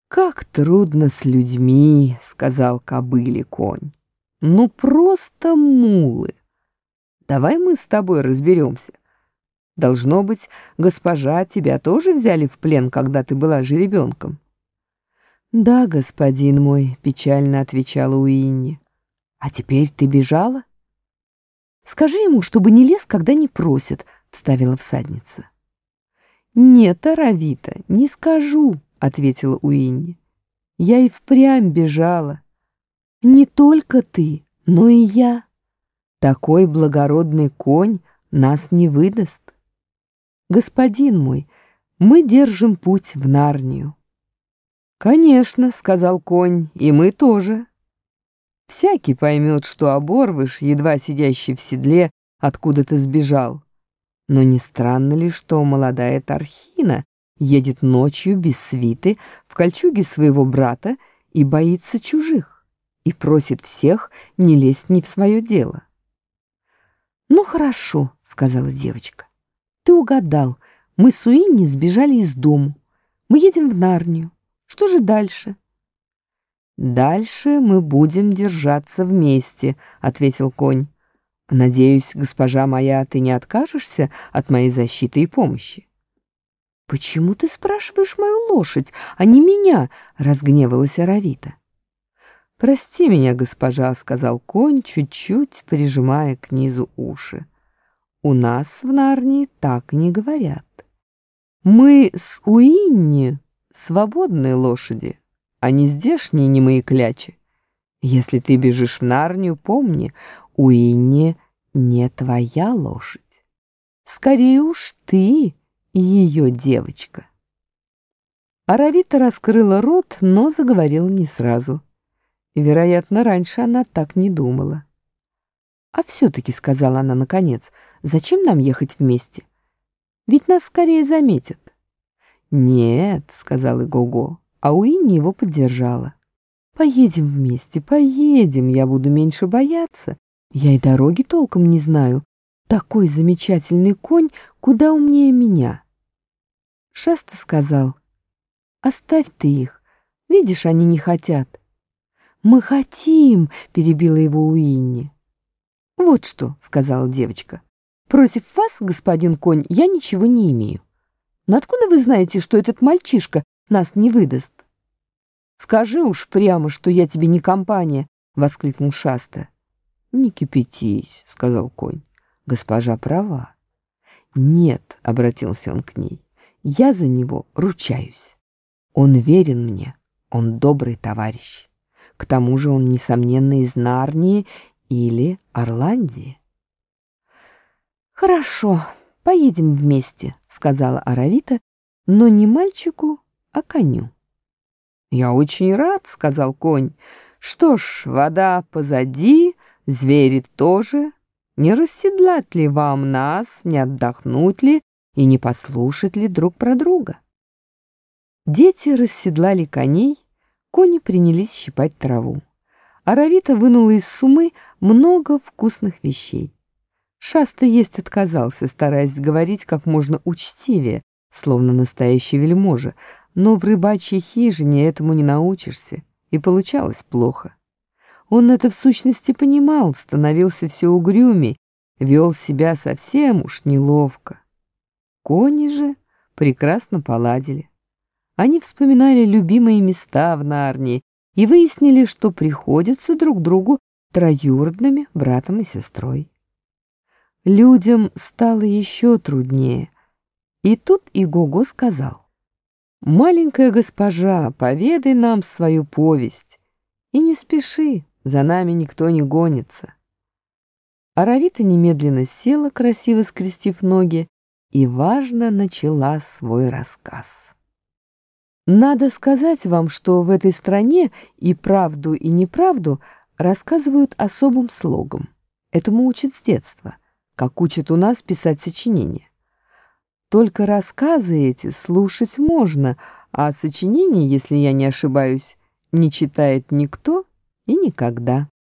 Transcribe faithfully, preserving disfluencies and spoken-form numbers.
«Как трудно с людьми», — сказал кобыле конь. «Ну просто мулы. Давай мы с тобой разберемся. Должно быть, госпожа, тебя тоже взяли в плен, когда ты была жеребенком». «Да, господин мой», — печально отвечала Уинни. «А теперь ты бежала?» «Скажи ему, чтобы не лез, когда не просит», — вставила всадница. «Нет, Аравита, не скажу», — ответила Уинни. «Я и впрямь бежала. Не только ты, но и я. Такой благородный конь нас не выдаст. Господин мой, мы держим путь в Нарнию». «Конечно», — сказал конь, — «и мы тоже. Всякий поймет, что оборвыш, едва сидящий в седле, откуда ты сбежал. Но не странно ли, что молодая Тархина едет ночью без свиты в кольчуге своего брата и боится чужих, и просит всех не лезть не в свое дело?» «Ну хорошо», — сказала девочка. «Ты угадал, мы с Уинни сбежали из дому. Мы едем в Нарнию. Что же дальше?» «Дальше мы будем держаться вместе», — ответил конь. «Надеюсь, госпожа моя, ты не откажешься от моей защиты и помощи?» «Почему ты спрашиваешь мою лошадь, а не меня?» — разгневалась Аравита. «Прости меня, госпожа», — сказал конь, чуть-чуть прижимая к низу уши. «У нас в Нарнии так не говорят. Мы с Уинни свободные лошади, а не здешние немые клячи. Если ты бежишь в Нарнию, помни, Уинни не твоя лошадь. Скорее уж ты ее девочка». Аравита раскрыла рот, но заговорила не сразу. Вероятно, раньше она так не думала. «А все-таки, — сказала она наконец, — зачем нам ехать вместе? Ведь нас скорее заметят». «Нет, — сказал Игого, а Уинни его поддержала. «Поедем вместе, поедем, я буду меньше бояться. Я и дороги толком не знаю. Такой замечательный конь куда умнее меня». Шаста сказал: «Оставь ты их, видишь, они не хотят». «Мы хотим», — перебила его Уинни. «Вот что, — сказала девочка, — против вас, господин конь, я ничего не имею. Но откуда вы знаете, что этот мальчишка нас не выдаст?» «Скажи уж прямо, что я тебе не компания», — воскликнул Шаста. «Не кипятись», — сказал конь. «Госпожа права». «Нет», — обратился он к ней, — «я за него ручаюсь. Он верен мне, он добрый товарищ. К тому же он, несомненно, из Нарнии или Орландии». «Хорошо, поедем вместе», — сказала Аравита, — «но не мальчику, а коню». «Я очень рад», — сказал конь. «Что ж, вода позади, звери тоже. Не расседлать ли вам нас, не отдохнуть ли и не послушать ли друг про друга?» Дети расседлали коней, кони принялись щипать траву. Аравита вынула из сумы много вкусных вещей. Шаста есть отказался, стараясь говорить как можно учтивее, словно настоящий вельможа, но в рыбачьей хижине этому не научишься, и получалось плохо. Он это в сущности понимал, становился все угрюмей, вел себя совсем уж неловко. Кони же прекрасно поладили. Они вспоминали любимые места в Нарнии и выяснили, что приходятся друг другу троюродными братом и сестрой. Людям стало еще труднее, и тут Игого сказал: «Маленькая госпожа, поведай нам свою повесть, и не спеши, за нами никто не гонится». Аравита немедленно села, красиво скрестив ноги, и важно начала свой рассказ. Надо сказать вам, что в этой стране и правду, и неправду рассказывают особым слогом. Этому учат с детства, как учат у нас писать сочинения. Только рассказы эти слушать можно, а сочинения, если я не ошибаюсь, не читает никто и никогда.